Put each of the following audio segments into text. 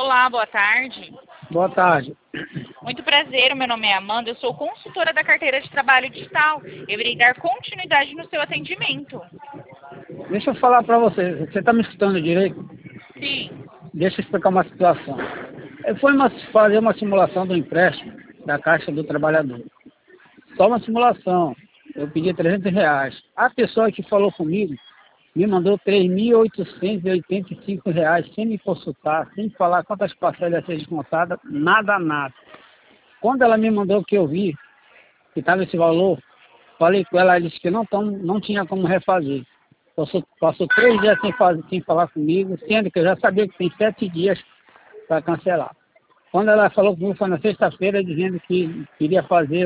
Olá, boa tarde. Boa tarde. Muito prazer, meu nome é Amanda, eu sou consultora da carteira de trabalho digital. Eu irei dar continuidade no seu atendimento. Deixa eu falar para você. Você está me escutando direito? Sim. Deixa eu explicar uma situação. Eu fui fazer uma simulação do empréstimo da Caixa do Trabalhador. Só uma simulação. Eu pedi R$ 300. A pessoa que falou comigo me mandou R$ 3.885 sem me consultar, sem falar quantas parcelas iam ser descontadas, nada. Quando ela me mandou o que eu vi, que estava esse valor, falei com ela, ela disse que não tinha como refazer. Passou 3 dias sem falar comigo, sendo que eu já sabia que tem 7 dias para cancelar. Quando ela falou comigo, foi na sexta-feira, dizendo que queria fazer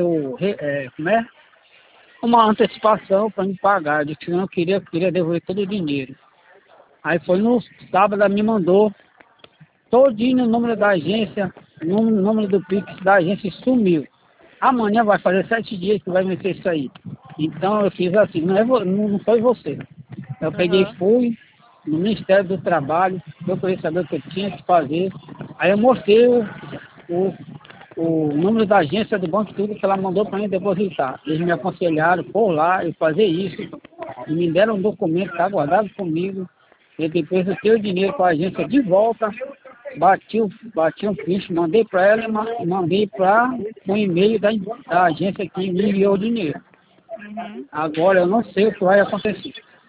uma antecipação para me pagar. Eu disse que não queria devolver todo o dinheiro. Aí foi no sábado, ela me mandou todinho o número da agência, o número do Pix da agência e sumiu. Amanhã vai fazer 7 dias que vai vencer isso aí. Então eu fiz assim, não foi você. Eu peguei e fui no Ministério do Trabalho, eu queria saber o que eu tinha que fazer. Aí eu mostrei o número da agência do banco, tudo que ela mandou para mim depositar. Eles me aconselharam por lá eu fazer isso. E me deram um documento que está guardado comigo. E depois eu tenho o dinheiro com a agência de volta. Bati um ficho, mandei para ela e mandei para um e-mail da agência que me enviou o dinheiro. Agora eu não sei o que vai acontecer.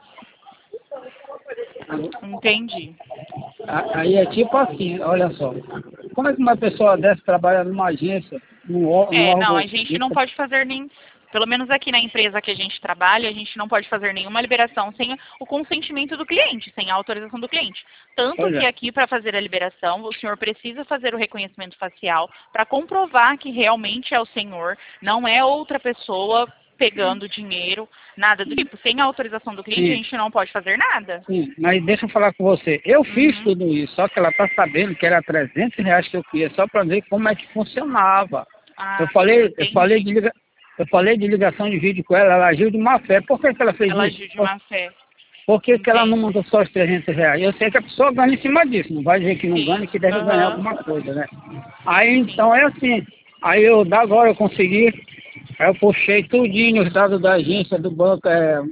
Entendi. Aí é tipo assim, olha só. Como é que uma pessoa dessa trabalha numa agência, num Não, órgão... a gente não pode fazer nem... Pelo menos aqui na empresa que a gente trabalha, a gente não pode fazer nenhuma liberação sem o consentimento do cliente, sem a autorização do cliente. Tanto Pois é. que aqui, para fazer a liberação, o senhor precisa fazer o reconhecimento facial para comprovar que realmente é o senhor, não é outra pessoa pegando dinheiro, nada do tipo. Sem a autorização do cliente, Sim. a gente não pode fazer nada. Sim, mas deixa eu falar com você. Eu fiz tudo isso, só que ela tá sabendo que era R$ 300 que eu queria, só para ver como é que funcionava. Eu falei de ligação de vídeo com ela, ela agiu de má fé. Por que ela fez Ela isso? agiu de má fé. Por que ela não Entendo. mandou só os R$ 300? Eu sei que a pessoa ganha em cima disso, não vai dizer que não Sim. ganha, que deve ganhar Aham. alguma coisa, né? Aí então é assim, aí agora eu consegui, aí eu puxei tudinho os dados da agência do banco,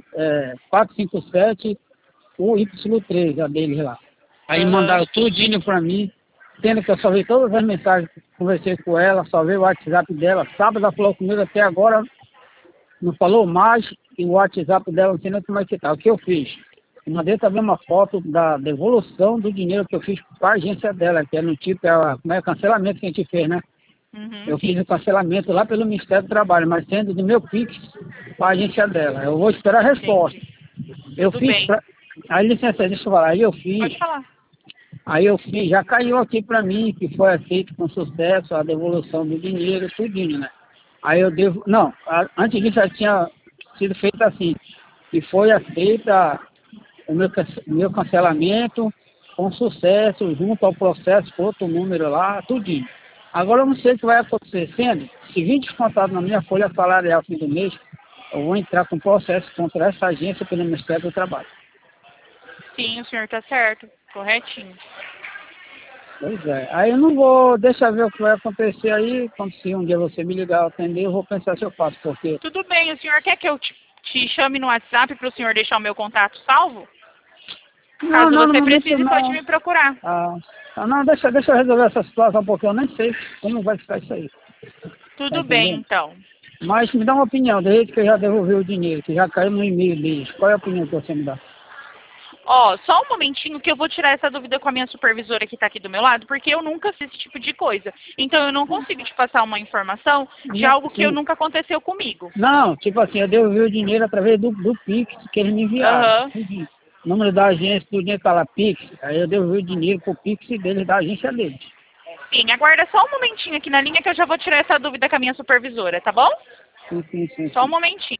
457, o Y3, a deles lá. Aí mandaram tudinho pra mim, tendo que eu só vi todas as mensagens, conversei com ela, só vi o WhatsApp dela, sábado ela falou comigo, até agora não falou mais, e o WhatsApp dela não sei nem como é que tá. O que eu fiz? Eu mandei também uma foto da devolução do dinheiro que eu fiz para a agência dela, que é no tipo, cancelamento que a gente fez, né? Eu fiz o cancelamento lá pelo Ministério do Trabalho, mas sendo do meu Pix para a agência dela. Eu vou esperar a resposta. Eu Tudo fiz bem. Aí, licença, deixa eu falar. Pode falar. Aí eu fiz, já caiu aqui para mim, que foi aceito com sucesso a devolução do dinheiro, tudinho, né? Aí eu devo... Não, antes disso já tinha sido feito assim. E foi aceita o meu cancelamento com sucesso, junto ao processo, com outro número lá, tudinho. Agora eu não sei o que vai acontecer. Sendo, se vir descontado na minha folha salarial fim do mês, eu vou entrar com processo contra essa agência pelo Ministério do Trabalho. Sim, o senhor está certo. Corretinho. Pois é. Aí eu não vou, deixa eu ver o que vai acontecer aí. Quando se um dia você me ligar, eu atender, eu vou pensar se eu faço, porque... Tudo bem, o senhor quer que eu te chame no WhatsApp para o senhor deixar o meu contato salvo? Caso No você momento precise, pode não. me procurar. Não, deixa eu resolver essa situação, porque eu nem sei como vai ficar isso aí. Tá Tudo bem, entendendo? então. Mas me dá uma opinião, desde que eu já devolvi o dinheiro, que já caiu no e-mail deles. Qual é a opinião que você me dá? Ó, só um momentinho que eu vou tirar essa dúvida com a minha supervisora que está aqui do meu lado, porque eu nunca fiz esse tipo de coisa. Então eu não consigo te passar uma informação de algo que Sim. nunca aconteceu comigo. Não, tipo assim, eu devolvi o dinheiro através do Pix que eles me enviaram. Aham. Tudinho. O número da agência, tudo dinheiro tá lá, Pix. Aí eu devolvi o dinheiro pro Pix deles, da agência deles. Sim, aguarda só um momentinho aqui na linha que eu já vou tirar essa dúvida com a minha supervisora, tá bom? Sim. Só um momentinho.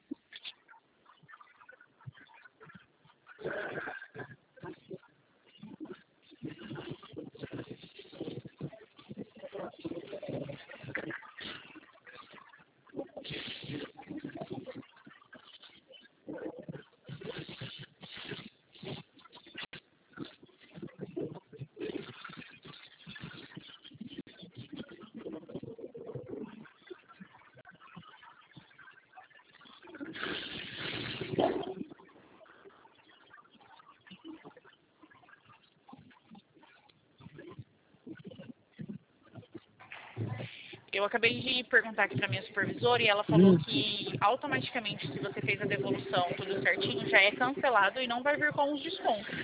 Eu acabei de perguntar aqui para minha supervisora e ela falou que automaticamente, se você fez a devolução tudo certinho, já é cancelado e não vai vir com os descontos.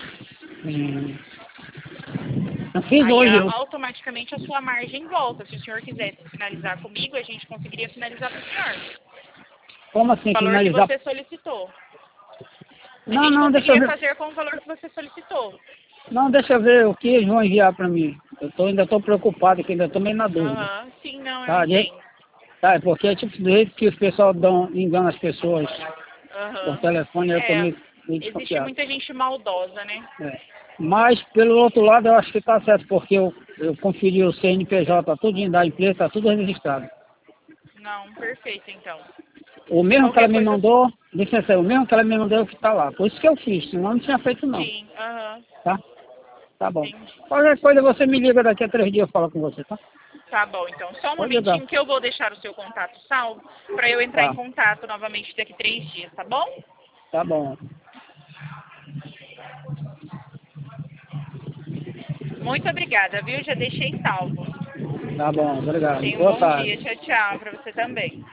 Eu fiz Aí hoje. automaticamente a sua margem volta. Se o senhor quisesse finalizar comigo, a gente conseguiria finalizar para o senhor. Como assim, O valor finalizar? que você solicitou. Não, deixa eu ver. Fazer com o valor que você solicitou. Não, deixa eu ver o que eles vão enviar para mim. Ainda estou preocupado, que ainda estou meio na dúvida. Sim, não, Tá, eu entendo. tá, porque é tipo do jeito que os pessoal enganam as pessoas por telefone, eu estou meio Existe desconfiado. muita gente maldosa, né? Mas, pelo outro lado, eu acho que está certo, porque eu conferi o CNPJ, tudinho da empresa, está tudo registrado. Não, perfeito, então. O mesmo que ela me mandou, licença, o mesmo que ela me mandou é o que está lá. Por isso que eu fiz, senão não tinha feito não. Sim, Tá? Tá bom. Entendi. Qualquer coisa você me liga daqui a 3 dias, eu falo com você, tá? Tá bom, então. Só um Pode momentinho ligar. que eu vou deixar o seu contato salvo para eu entrar em contato novamente daqui 3 dias, tá bom? Tá bom. Muito obrigada, viu? Já deixei salvo. Tá bom, obrigado. Tenha um Boa bom tarde. dia. Tchau, tchau. Para você também.